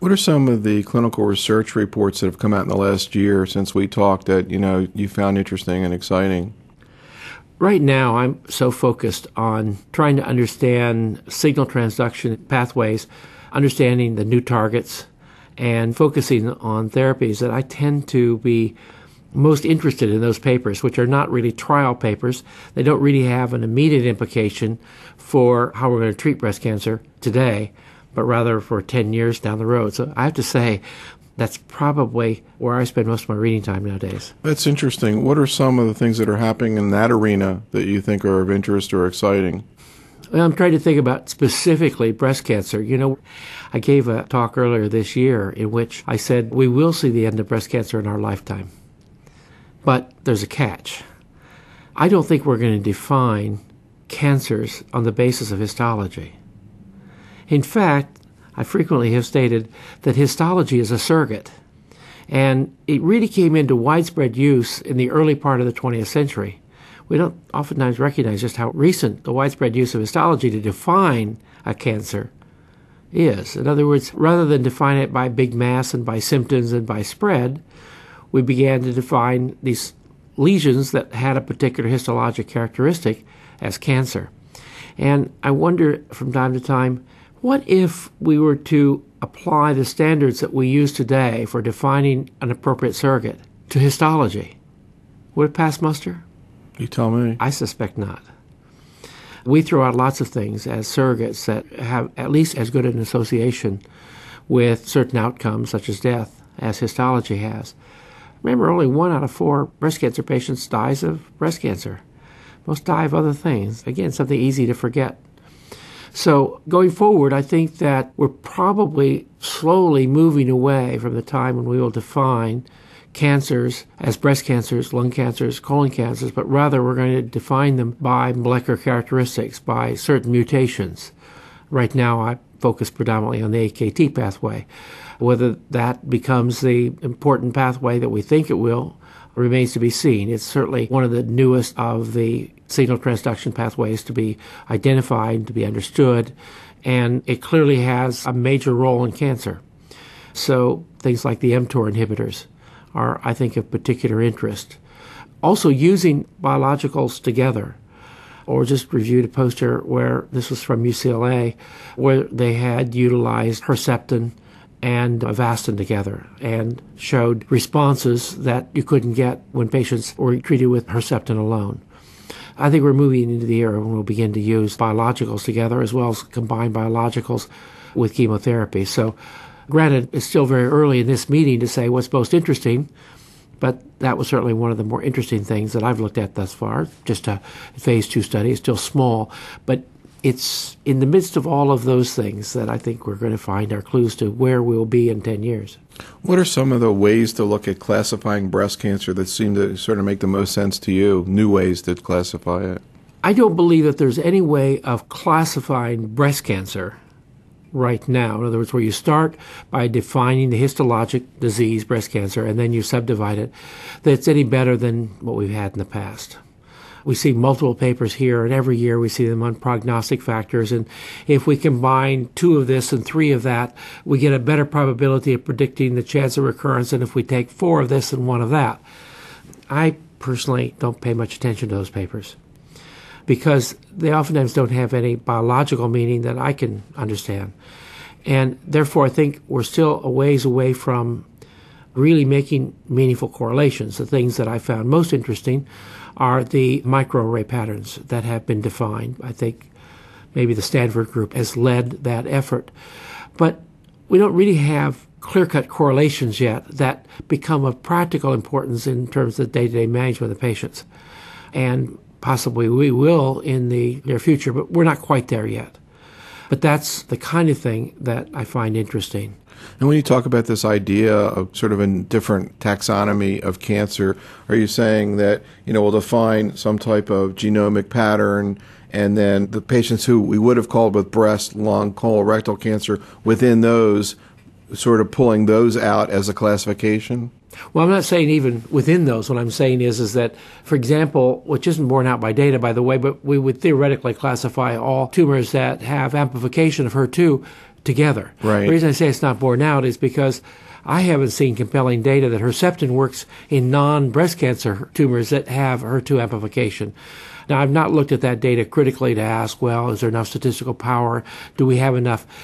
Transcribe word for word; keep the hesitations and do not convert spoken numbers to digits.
What are some of the clinical research reports that have come out in the last year since we talked that, you know, you found interesting and exciting? Right now, I'm so focused on trying to understand signal transduction pathways, understanding the new targets, and focusing on therapies that I tend to be most interested in those papers, which are not really trial papers. They don't really have an immediate implication for how we're going to treat breast cancer today, but rather for ten years down the road. So I have to say, that's probably where I spend most of my reading time nowadays. That's interesting. What are some of the things that are happening in that arena that you think are of interest or exciting? Well, I'm trying to think about specifically breast cancer. You know, I gave a talk earlier this year in which I said we will see the end of breast cancer in our lifetime. But there's a catch. I don't think we're going to define cancers on the basis of histology. In fact, I frequently have stated that histology is a surrogate, and it really came into widespread use in the early part of the twentieth century. We don't oftentimes recognize just how recent the widespread use of histology to define a cancer is. In other words, rather than define it by big mass and by symptoms and by spread, we began to define these lesions that had a particular histologic characteristic as cancer. And I wonder from time to time, what if we were to apply the standards that we use today for defining an appropriate surrogate to histology? Would it pass muster? You tell me. I suspect not. We throw out lots of things as surrogates that have at least as good an association with certain outcomes, such as death, as histology has. Remember, only one out of four breast cancer patients dies of breast cancer. Most die of other things. Again, something easy to forget. So going forward, I think that we're probably slowly moving away from the time when we will define cancers as breast cancers, lung cancers, colon cancers, but rather we're going to define them by molecular characteristics, by certain mutations. Right now, I focus predominantly on the A K T pathway. Whether that becomes the important pathway that we think it will remains to be seen. It's certainly one of the newest of the signal transduction pathways to be identified, to be understood, and it clearly has a major role in cancer. So things like the mTOR inhibitors are, I think, of particular interest. Also using biologicals together, or just reviewed a poster where, this was from U C L A, where they had utilized Herceptin and Avastin together and showed responses that you couldn't get when patients were treated with Herceptin alone. I think we're moving into the era when we'll begin to use biologicals together as well as combine biologicals with chemotherapy. So granted, it's still very early in this meeting to say what's most interesting, but that was certainly one of the more interesting things that I've looked at thus far. Just a phase two study. It's still small, but it's in the midst of all of those things that I think we're going to find our clues to where we'll be in ten years. What are some of the ways to look at classifying breast cancer that seem to sort of make the most sense to you, new ways to classify it? I don't believe that there's any way of classifying breast cancer right now. In other words, where you start by defining the histologic disease, breast cancer, and then you subdivide it, that's any better than what we've had in the past. We see multiple papers here, and every year we see them on prognostic factors. And if we combine two of this and three of that, we get a better probability of predicting the chance of recurrence than if we take four of this and one of that. I personally don't pay much attention to those papers because they oftentimes don't have any biological meaning that I can understand. And therefore, I think we're still a ways away from really making meaningful correlations. The things that I found most interesting are the microarray patterns that have been defined. I think maybe the Stanford group has led that effort. But we don't really have clear-cut correlations yet that become of practical importance in terms of day-to-day management of patients. And possibly we will in the near future, but we're not quite there yet. But that's the kind of thing that I find interesting. And when you talk about this idea of sort of a different taxonomy of cancer, are you saying that, you know, we'll define some type of genomic pattern and then the patients who we would have called with breast, lung, colorectal cancer, within those, sort of pulling those out as a classification? Well, I'm not saying even within those. What I'm saying is, is that, for example, which isn't borne out by data, by the way, but we would theoretically classify all tumors that have amplification of H E R two together. Right. The reason I say it's not borne out is because I haven't seen compelling data that Herceptin works in non-breast cancer tumors that have H E R two amplification. Now, I've not looked at that data critically to ask, well, is there enough statistical power? Do we have enough